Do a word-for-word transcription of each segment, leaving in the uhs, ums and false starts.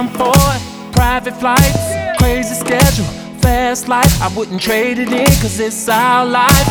I'm for it. Private flights, crazy schedule, fast life. I wouldn't trade it in, cause it's our life.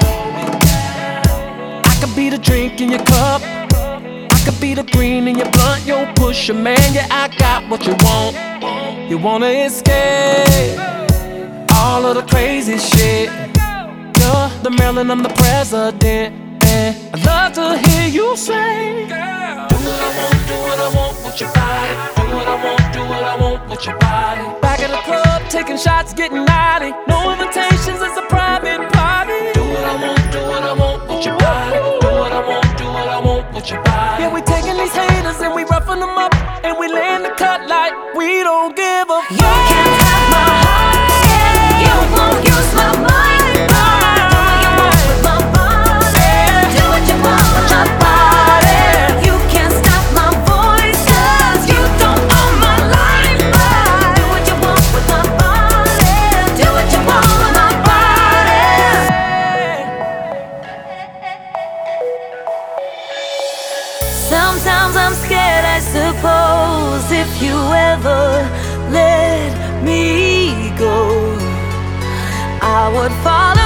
I could be the drink in your cup, I could be the green in your blunt. Yo, Pusha, man, yeah, I got what you want. You wanna escape all of the crazy shit. You're the Maryland, I'm the president, and I'd love to hear you say, do what I want, do what I want with your body. Do what I want, do what I want with your body. Back at the club, taking shots, getting naughty. No invitations, it's a private party. Do what I want, do what I want with your body. Do what I want, do what I want with your body. Yeah, we taking these haters and we roughing them up, and we laying the cut like we don't give a fuck. You can't have my heart, yeah. You won't use my mind. Sometimes I'm scared, I suppose, if you ever let me go, I would follow